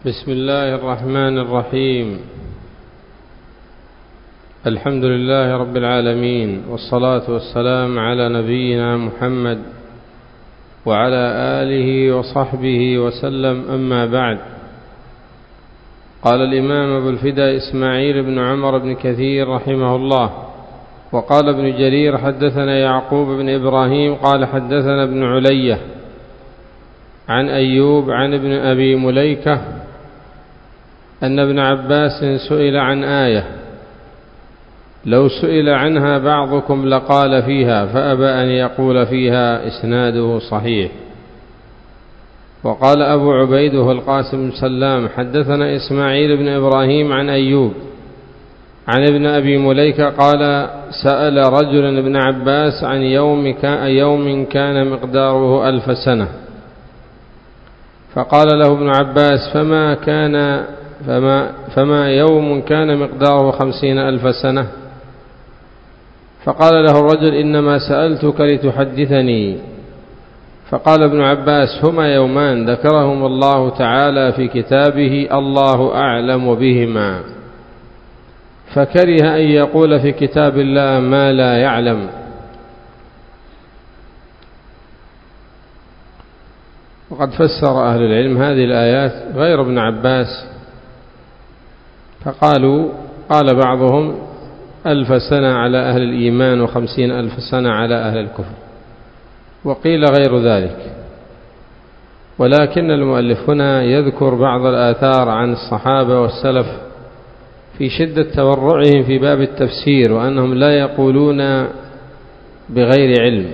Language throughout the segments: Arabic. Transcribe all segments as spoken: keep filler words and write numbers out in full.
بسم الله الرحمن الرحيم. الحمد لله رب العالمين، والصلاة والسلام على نبينا محمد وعلى آله وصحبه وسلم، أما بعد. قال الإمام أبو الفداء إسماعيل بن عمر بن كثير رحمه الله: وقال ابن جرير: حدثنا يعقوب بن إبراهيم قال حدثنا ابن علية عن أيوب عن ابن أبي مليكة أن ابن عباس سئل عن آية لو سئل عنها بعضكم لقال فيها، فأبى أن يقول فيها، إسناده صحيح. وقال أبو عبيد القاسم بن سلام: حدثنا إسماعيل بن إبراهيم عن أيوب عن ابن أبي مليكة قال: سأل رجل ابن عباس عن يوم كان, يوم كان مقداره ألف سنة، فقال له ابن عباس: فما كان فما, فما يوم كان مقداره خمسين ألف سنة؟ فقال له الرجل: إنما سألتك لتحدثني. فقال ابن عباس: هما يومان ذكرهم الله تعالى في كتابه، الله أعلم بهما، فكره أن يقول في كتاب الله ما لا يعلم. وقد فسر أهل العلم هذه الآيات غير ابن عباس، فقالوا قال بعضهم ألف سنة على أهل الإيمان وخمسين ألف سنة على أهل الكفر، وقيل غير ذلك. ولكن المؤلف هنا يذكر بعض الآثار عن الصحابة والسلف في شدة تورعهم في باب التفسير، وأنهم لا يقولون بغير علم.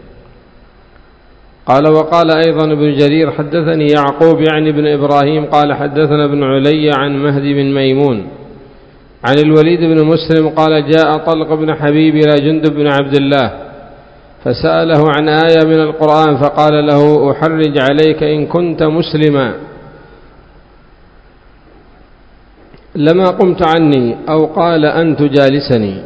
قال: وقال أيضا ابن جرير: حدثني يعقوب يعني ابن إبراهيم قال حدثنا ابن علي عن مهدي بن ميمون عن الوليد بن مسلم قال: جاء طلق بن حبيب إلى جندب بن عبد الله فسأله عن آية من القرآن، فقال له: أحرج عليك إن كنت مسلما لما قمت عني، أو قال أن تجالسني.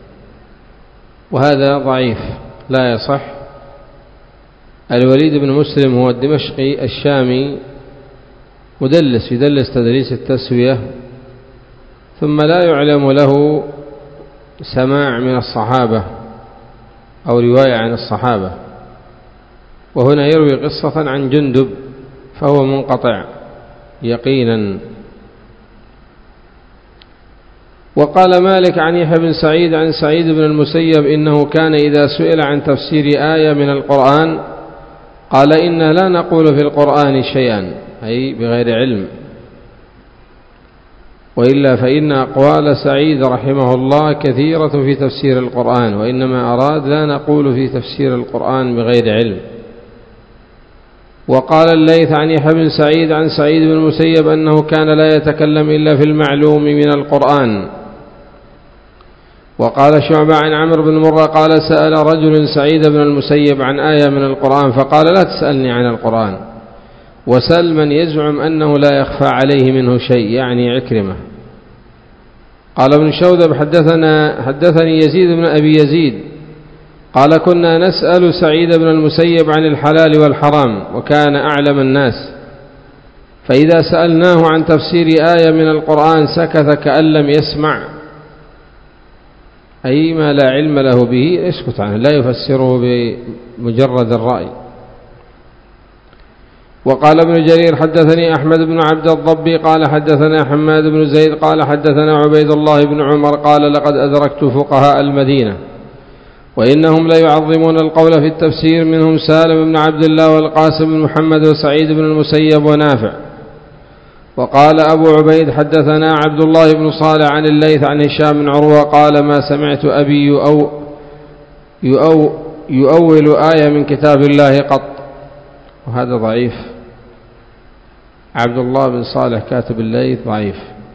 وهذا ضعيف لا يصح. الوليد بن مسلم هو الدمشقي الشامي، مدلس يدلس تدليس التسوية، ثم لا يعلم له سماع من الصحابة أو رواية عن الصحابة، وهنا يروي قصة عن جندب فهو منقطع يقينا. وقال مالك عن يحيى بن سعيد عن سعيد بن المسيب إنه كان إذا سئل عن تفسير آية من القرآن قال: إنا لا نقول في القرآن شيئا، أي بغير علم، وإلا فإن أقوال سعيد رحمه الله كثيرة في تفسير القرآن، وإنما أراد لا نقول في تفسير القرآن بغير علم. وقال الليث عن يحيى بن سعيد عن سعيد بن المسيب أنه كان لا يتكلم إلا في المعلوم من القرآن. وقال شعبة عن عمرو بن مرة قال: سأل رجل سعيد بن المسيب عن آية من القرآن فقال: لا تسألني عن القرآن، وسل من يزعم أنه لا يخفى عليه منه شيء، يعني عكرمة. قال ابن شوذب: حدثنا حدثني يزيد بن أبي يزيد قال: كنا نسأل سعيد بن المسيب عن الحلال والحرام، وكان أعلم الناس، فإذا سألناه عن تفسير آية من القرآن سكت كأن لم يسمع، أي ما لا علم له به اسكت عنه، لا يفسره بمجرد الرأي. وقال ابن جرير: حدثني أحمد بن عبد الضبي قال حدثنا حماد بن زيد قال حدثنا عبيد الله بن عمر قال: لقد أدركت فقهاء المدينة وإنهم لا يعظمون القول في التفسير، منهم سالم بن عبد الله والقاسم بن محمد وسعيد بن المسيب ونافع. وقال أبو عبيد: حدثنا عبد الله بن صالح عن الليث عن هشام بن عروة قال: ما سمعت أبي يؤو يؤو يؤول آية من كتاب الله قط. وهذا ضعيف، عبد الله بن صالح كاتب الليث ضعيف.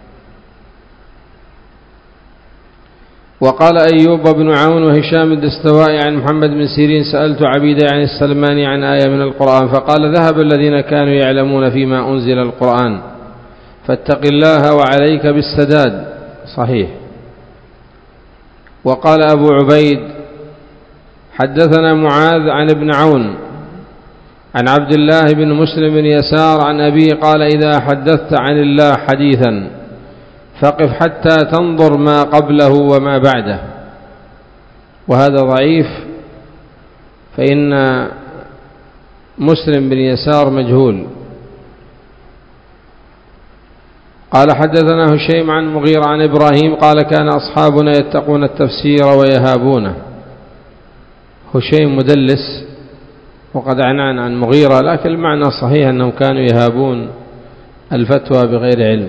وقال أيوب بن عون وهشام الدستوائي عن محمد بن سيرين: سألت عبيدة عن السلماني عن آية من القرآن فقال: ذهب الذين كانوا يعلمون فيما أنزل القرآن، فاتق الله وعليك بالسداد. صحيح. وقال أبو عبيد: حدثنا معاذ عن ابن عون عن عبد الله بن مسلم بن يسار عن أبيه قال إذا حدثت عن الله حديثا فقف حتى تنظر ما قبله وما بعده. وهذا ضعيف، فإن مسلم بن يسار مجهول. قال حدثنا هشيم عن مغيرة عن إبراهيم قال كان أصحابنا يتقون التفسير ويهابونه. هشيم مدلس وقد عنان عن مغيرة، لكن المعنى صحيح أنهم كانوا يهابون الفتوى بغير علم.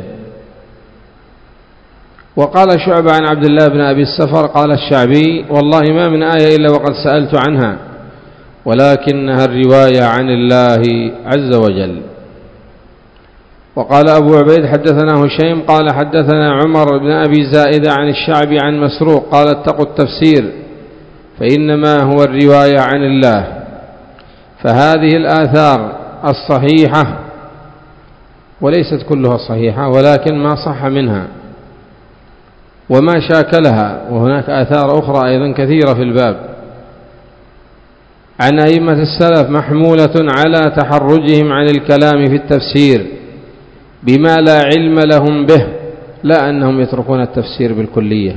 وقال شعبة عن عبد الله بن أبي السفر قال الشعبي والله ما من آية إلا وقد سألت عنها ولكنها الرواية عن الله عز وجل. وقال أبو عبيد حدثنا هشيم قال حدثنا عمر بن أبي زائدة عن الشعبي عن مسروق قال اتقوا التفسير فإنما هو الرواية عن الله. فهذه الآثار الصحيحة وليست كلها صحيحة ولكن ما صح منها وما شاكلها، وهناك آثار أخرى أيضا كثيرة في الباب عن أئمة السلف محمولة على تحرجهم عن الكلام في التفسير بما لا علم لهم به، لا أنهم يتركون التفسير بالكلية.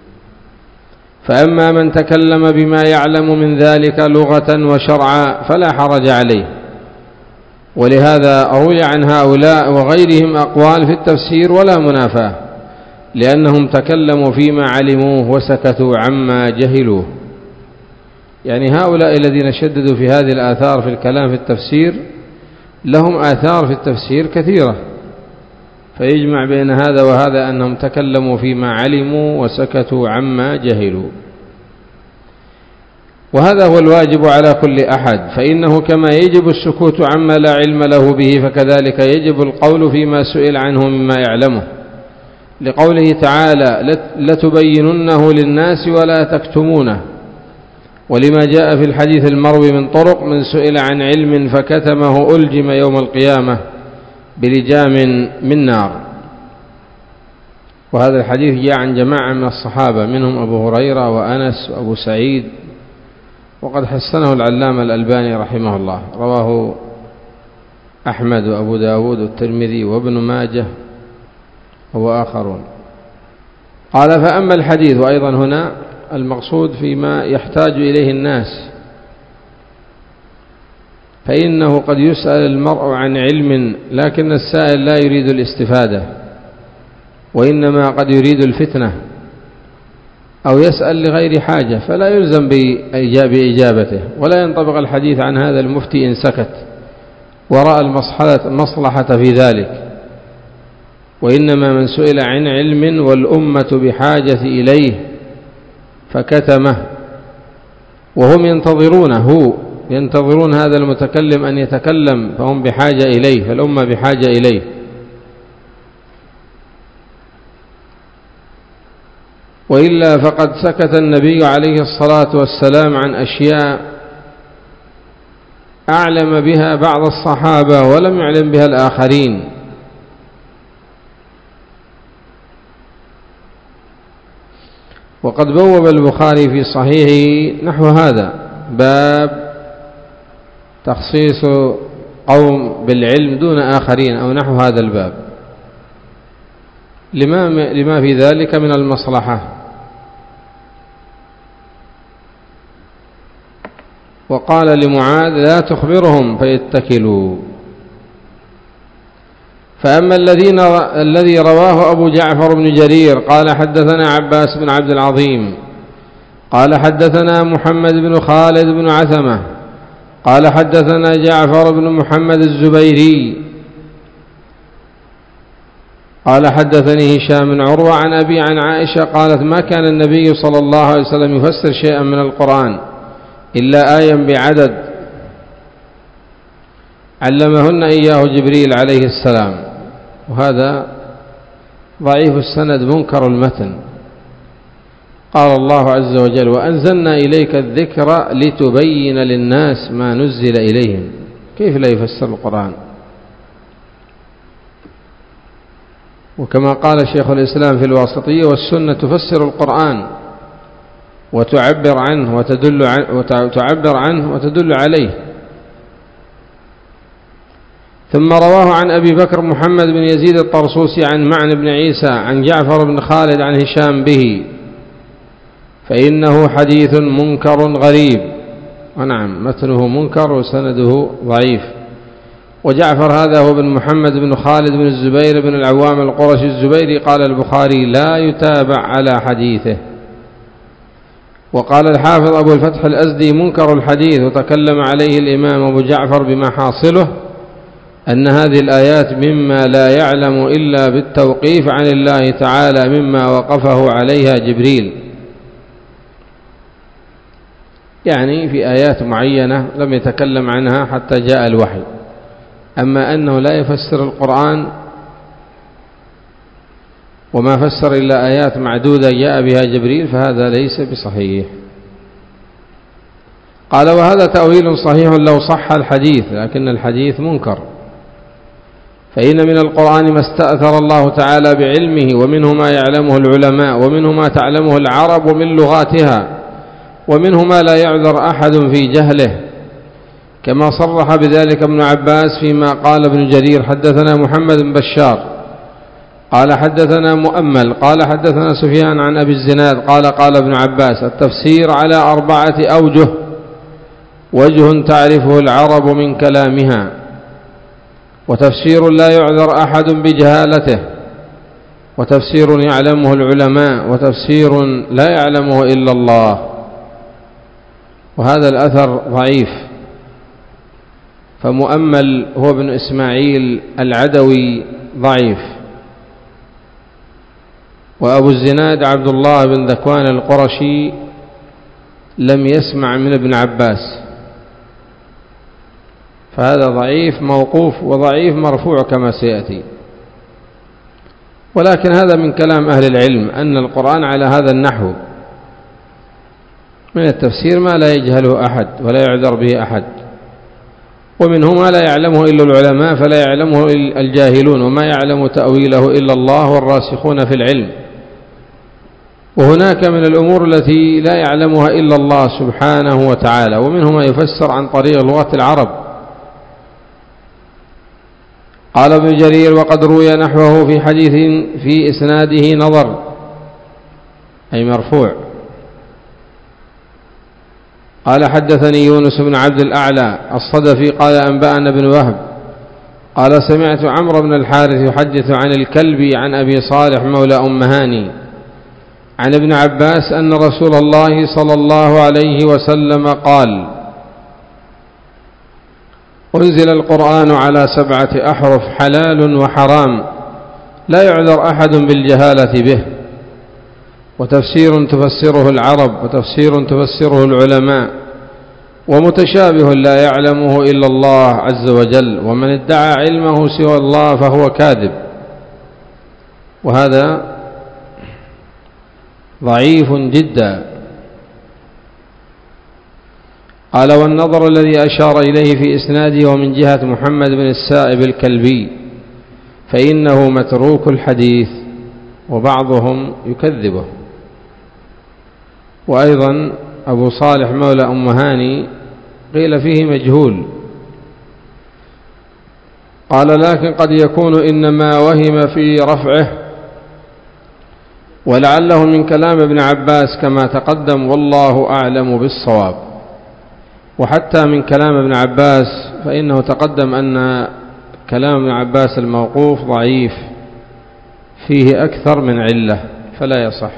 فأما من تكلم بما يعلم من ذلك لغة وشرعا فلا حرج عليه. ولهذا روي عن هؤلاء وغيرهم أقوال في التفسير ولا منافاة، لأنهم تكلموا فيما علموه وسكتوا عما جهلوه. يعني هؤلاء الذين شددوا في هذه الآثار في الكلام في التفسير لهم آثار في التفسير كثيرة، فيجمع بين هذا وهذا أنهم تكلموا فيما علموا وسكتوا عما جهلوا. وهذا هو الواجب على كل أحد، فإنه كما يجب السكوت عما لا علم له به فكذلك يجب القول فيما سئل عنه مما يعلمه، لقوله تعالى لتبيننه للناس ولا تكتمونه. ولما جاء في الحديث المروي من طرق من سئل عن علم فكتمه ألجم يوم القيامة بلجام من نار. وهذا الحديث جاء عن جماعة من الصحابة منهم أبو هريرة وأنس وأبو سعيد، وقد حسنه العلامة الألباني رحمه الله. رواه أحمد وأبو داود والترمذي وابن ماجه وآخرون. قال فأما الحديث، وأيضا هنا المقصود فيما يحتاج إليه الناس، فإنه قد يسأل المرء عن علم لكن السائل لا يريد الاستفادة وإنما قد يريد الفتنة، أو يسأل لغير حاجة فلا يلزم بإجابته، ولا ينطبق الحديث عن هذا المفتي إن سكت ورأى المصلحة في ذلك. وإنما من سئل عن علم والأمة بحاجة إليه فكتمه وهم ينتظرونه ينتظرون هذا المتكلم أن يتكلم، فهم بحاجة إليه، فالأمة بحاجة إليه. وإلا فقد سكت النبي عليه الصلاة والسلام عن أشياء أعلم بها بعض الصحابة ولم يعلم بها الآخرين. وقد بوب البخاري في صحيحه نحو هذا باب تخصيص قوم بالعلم دون آخرين أو نحو هذا الباب لما, لما في ذلك من المصلحة. وقال لمعاذ لا تخبرهم فيتكلوا. فأما الذين الذي رواه أبو جعفر بن جرير قال حدثنا عباس بن عبد العظيم قال حدثنا محمد بن خالد بن عثمة قال حدثنا جعفر بن محمد الزبيري قال حدثني هشام بن عروة عن أبي عن عائشة قالت ما كان النبي صلى الله عليه وسلم يفسر شيئا من القرآن إلا آية بعدد علمهن إياه جبريل عليه السلام. وهذا ضعيف السند منكر المتن. قال الله عز وجل وأنزلنا إليك الذكر لتبين للناس ما نزل إليهم. كيف لا يفسر القرآن؟ وكما قال شيخ الإسلام في الواسطية والسنة تفسر القرآن وتعبر عنه وتدل عنه وتعبر عنه وتدل عليه. ثم رواه عن أبي بكر محمد بن يزيد الطرسوسي عن معن بن عيسى عن جعفر بن خالد عن هشام به، فإنه حديث منكر غريب. ونعم، متنه منكر وسنده ضعيف. وجعفر هذا هو بن محمد بن خالد بن الزبير بن العوام القرشي الزبيري. قال البخاري: لا يتابع على حديثه. وقال الحافظ أبو الفتح الأزدي: منكر الحديث. وتكلم عليه الإمام أبو جعفر بما حاصله أن هذه الآيات مما لا يعلم إلا بالتوقيف عن الله تعالى مما وقفه عليها جبريل، يعني في آيات معينة لم يتكلم عنها حتى جاء الوحي. أما أنه لا يفسر القرآن وما فسر إلا آيات معدودة جاء بها جبريل فهذا ليس بصحيح. قال: وهذا تأويل صحيح لو صح الحديث، لكن الحديث منكر. فإن من القرآن ما استأثر الله تعالى بعلمه، ومنه ما يعلمه العلماء، ومنه ما تعلمه العرب من لغاتها، ومنه ما لا يعذر أحد في جهله، كما صرح بذلك ابن عباس فيما قال ابن جرير: حدثنا محمد بن بشار قال حدثنا مؤمل قال حدثنا سفيان عن أبي الزناد قال قال ابن عباس: التفسير على أربعة أوجه: وجه تعرفه العرب من كلامها، وتفسير لا يعذر أحد بجهالته، وتفسير يعلمه العلماء، وتفسير لا يعلمه إلا الله. وهذا الأثر ضعيف. فمؤمل هو ابن إسماعيل العدوي ضعيف، وأبو الزناد عبد الله بن ذكوان القرشي لم يسمع من ابن عباس، فهذا ضعيف موقوف وضعيف مرفوع كما سيأتي. ولكن هذا من كلام أهل العلم أن القرآن على هذا النحو من التفسير ما لا يجهله أحد ولا يعذر به أحد، ومنه ما لا يعلمه إلا العلماء فلا يعلمه الجاهلون، وما يعلم تأويله إلا الله والراسخون في العلم. وهناك من الأمور التي لا يعلمها إلا الله سبحانه وتعالى، ومنه ما يفسر عن طريق لغة العرب. قال ابن جرير: وقد روي نحوه في حديث في إسناده نظر، أي مرفوع. قال: حدثني يونس بن عبد الأعلى الصدفي قال: أنبأنا ابن وهب قال: سمعت عمرو بن الحارث يحدث عن الكلبي عن أبي صالح مولى أم هاني عن ابن عباس أن رسول الله صلى الله عليه وسلم قال: أنزل القرآن على سبعة أحرف حلال وحرام لا يعذر أحد بالجهالة به، وتفسير تفسره العرب، وتفسير تفسره العلماء، ومتشابه لا يعلمه إلا الله عز وجل، ومن ادعى علمه سوى الله فهو كاذب. وهذا ضعيف جدا. قال: والنظر الذي أشار إليه في إسناده ومن جهة محمد بن السائب الكلبي فإنه متروك الحديث، وبعضهم يكذبه. وأيضا أبو صالح مولى أم هاني قيل فيه مجهول. قال: لكن قد يكون إنما وهم في رفعه، ولعله من كلام ابن عباس كما تقدم، والله أعلم بالصواب. وحتى من كلام ابن عباس فإنه تقدم أن كلام ابن عباس الموقوف ضعيف فيه أكثر من علة فلا يصح.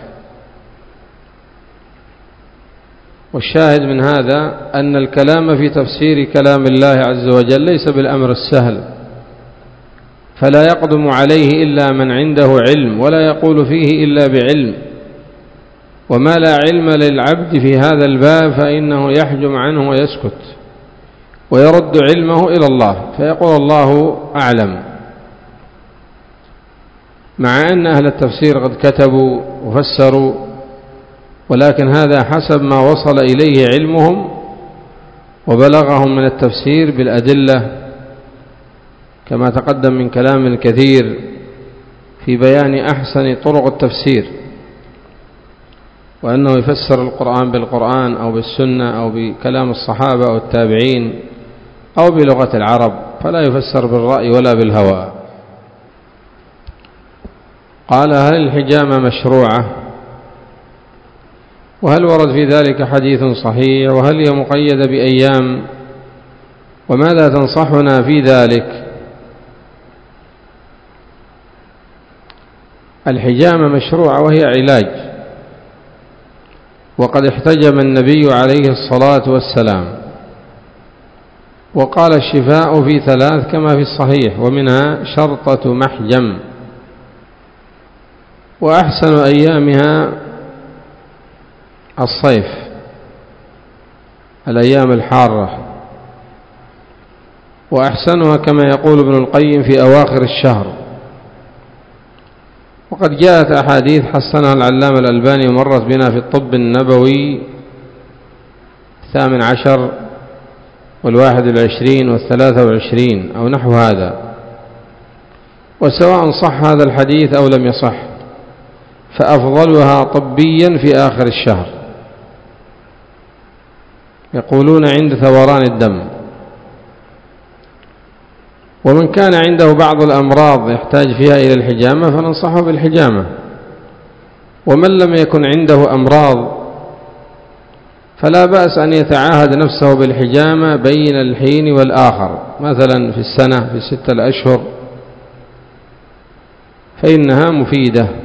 والشاهد من هذا أن الكلام في تفسير كلام الله عز وجل ليس بالأمر السهل، فلا يقدم عليه إلا من عنده علم، ولا يقول فيه إلا بعلم. وما لا علم للعبد في هذا الباب فإنه يحجم عنه ويسكت ويرد علمه إلى الله فيقول الله أعلم، مع أن أهل التفسير قد كتبوا وفسروا، ولكن هذا حسب ما وصل إليه علمهم وبلغهم من التفسير بالأدلة، كما تقدم من كلام كثير في بيان أحسن طرق التفسير، وأنه يفسر القرآن بالقرآن أو بالسنة أو بكلام الصحابة أو التابعين أو بلغة العرب، فلا يفسر بالرأي ولا بالهوى. قال: هل الحجامة مشروعة؟ وهل ورد في ذلك حديث صحيح؟ وهل هي مقيدة بأيام؟ وماذا تنصحنا في ذلك؟ الحجامة مشروعة وهي علاج، وقد احتجم النبي عليه الصلاة والسلام وقال: الشفاء في ثلاث كما في الصحيح، ومنها شرطة محجم، وأحسن أيامها الصيف، الأيام الحارة، وأحسنها كما يقول ابن القيم في أواخر الشهر. وقد جاءت أحاديث حسنها العلامة الألباني ومرت بنا في الطب النبوي الثامن عشر والواحد والعشرين والثلاثة والعشرين أو نحو هذا، وسواء صح هذا الحديث أو لم يصح فأفضلها طبيا في آخر الشهر، يقولون عند ثوران الدم. ومن كان عنده بعض الأمراض يحتاج فيها إلى الحجامة فننصحه بالحجامة، ومن لم يكن عنده أمراض فلا بأس أن يتعاهد نفسه بالحجامة بين الحين والآخر، مثلا في السنة في ستة الأشهر، فإنها مفيدة.